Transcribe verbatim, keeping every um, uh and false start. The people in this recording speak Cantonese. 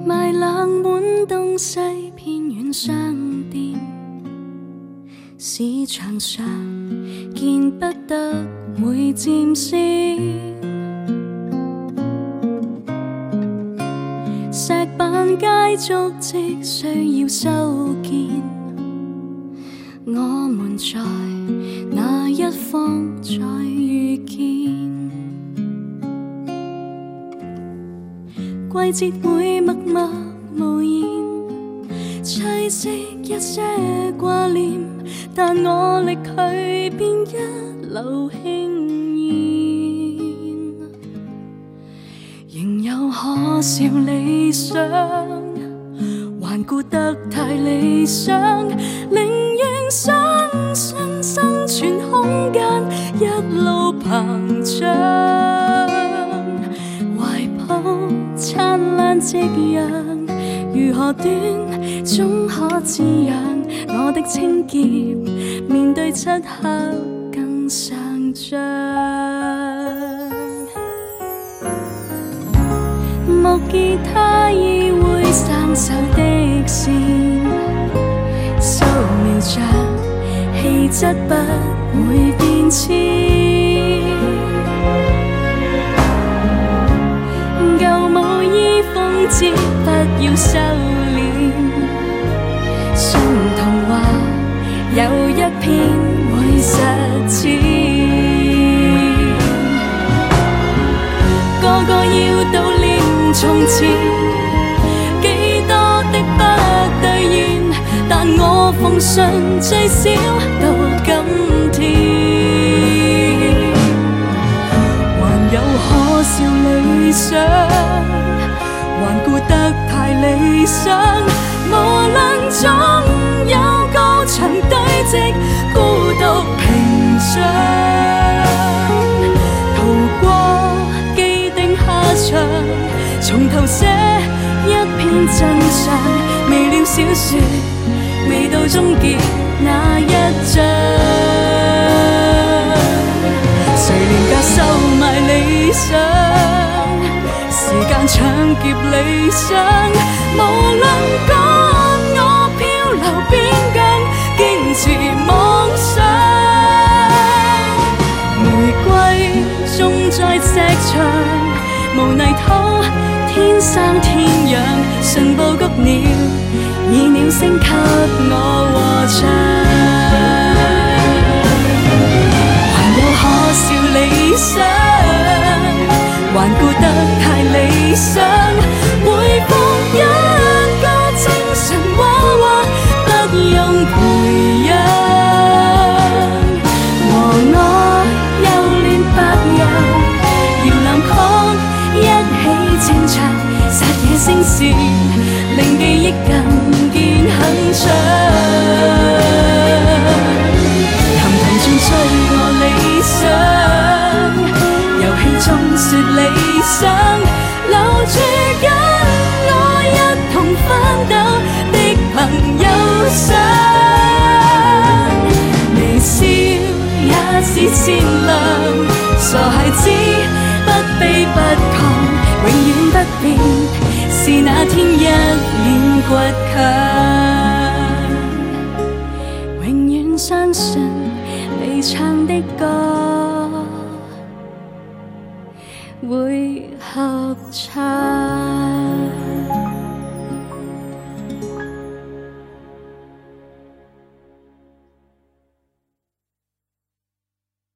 卖冷門東西偏遠商店，市場上見不得每漸線，石板街足跡需要修建，我們在哪一方再遇見？季節會默默無言，棲息一些掛念，但我力去變一縷輕煙，仍有可笑理想，頑固得太理想，寧願相信生存空間一路膨脹，懷抱燦爛夕陽，如何短總可滋養我的清潔，面對漆黑更上漲。木吉他已會生鏽的線，素描像氣質不會變遷，舊舞衣風姿不要收斂，信童話有一篇會實踐，個個要悼念從前，幾多的不兌現，但我奉信最少到今天，還有可笑理想，頑固得太理想，無論總有高牆堆積，孤獨屏障，逃過既定下場，從頭寫一篇真相，未料小說未到終結那一章，誰憐格收埋理想，時間搶劫理想，無論趕我漂流邊疆，堅持夢想，玫瑰種在石牆，無泥土天生天養，順報谷鳥以鳥聲給我和唱，還有可笑理想，頑固得太理想，每逢一個精神娃娃不用培養，和我幼嫩白羊，搖籃曲一起清唱，撒野聲線令記憶更見鏗鏘，琴琴轉追過理想，遊戲中說理想，留住跟我一同奮鬥的朋友相，微笑也是善良，傻孩子不卑不亢，永遠不變是那天一臉倔強，永遠相信被唱的歌會合唱。